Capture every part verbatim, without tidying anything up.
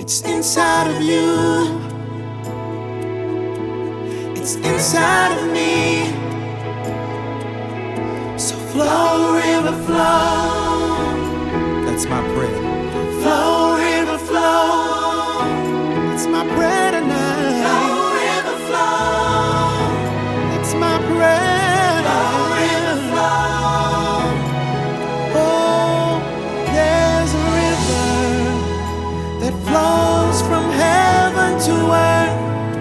It's inside of you. It's inside of me. So flow, river, flow. That's my prayer. Flow, river, flow. That's my prayer tonight. Flow, river, flow. That's my prayer. Flow, river, flow. Oh, there's a river that flows from heaven to earth.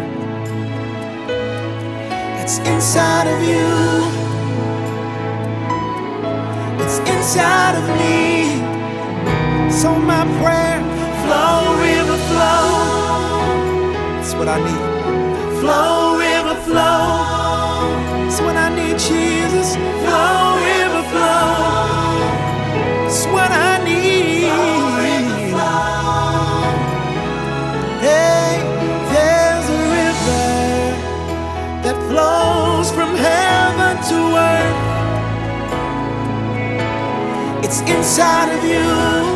It's inside of you. It's inside of me. So my prayer, flow, river, flow. that's what I need. Flow, river, flow. That's what I need, Jesus. Flow, river, flow. That's what I need. Flow, river, flow. Hey, there's a river that flows from heaven to earth. It's inside of you.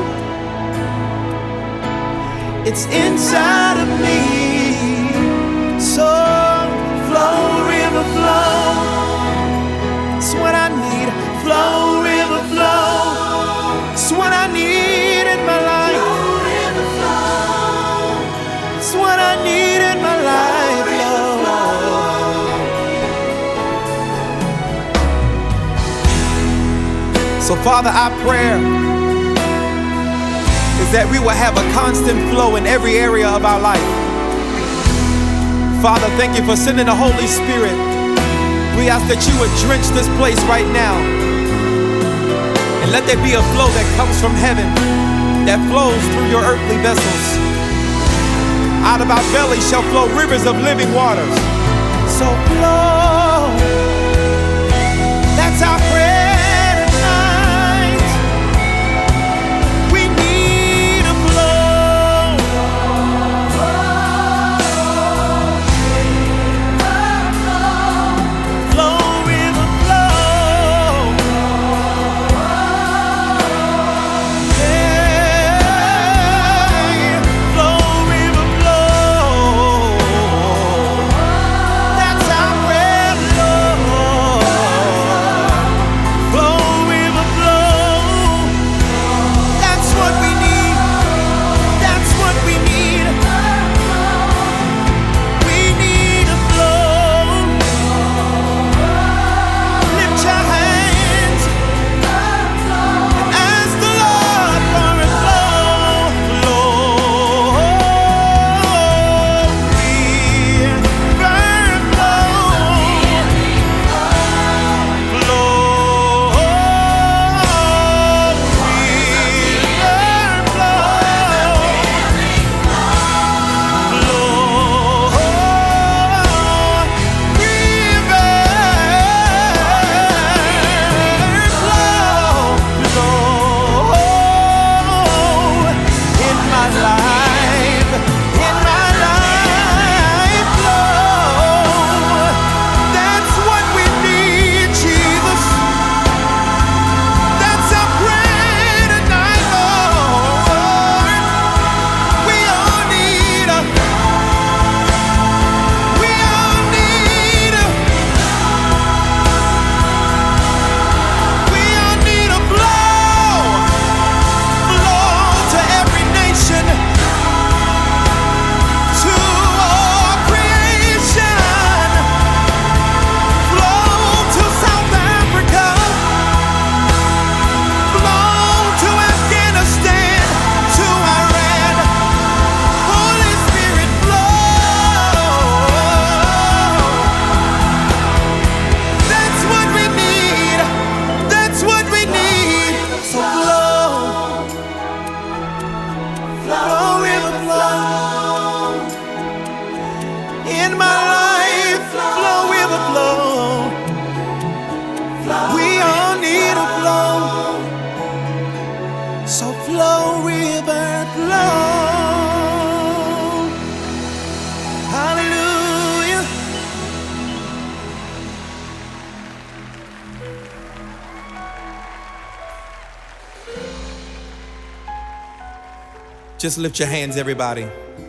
It's inside of me. So Flow, river, flow. it's what I need. Flow, river, flow. It's what I need in my life. Flow, river, flow. It's what I need in my life, Lord. So Father, our prayer is that we will have a constant flow in every area of our life. Father, thank you for sending the Holy Spirit. We ask that you would drench this place right now. And let there be a flow that comes from heaven, that flows through your earthly vessels. Out of our belly shall flow rivers of living waters. So flow. That's our prayer tonight. We need a flow. Flow, river, flow. Hey, flow, river, flow. That's our prayer, Lord. Just lift your hands, everybody.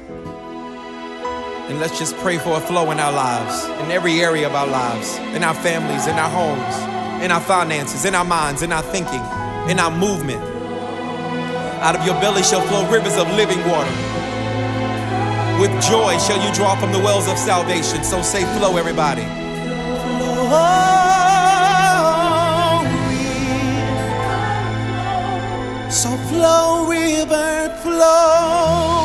And let's just pray for a flow in our lives, in every area of our lives, in our families, in our homes, in our finances, in our minds, in our thinking, in our movement. Out of your belly shall flow rivers of living water. With joy shall you draw from the wells of salvation. So say flow, everybody. Flow, so flow, river, flow.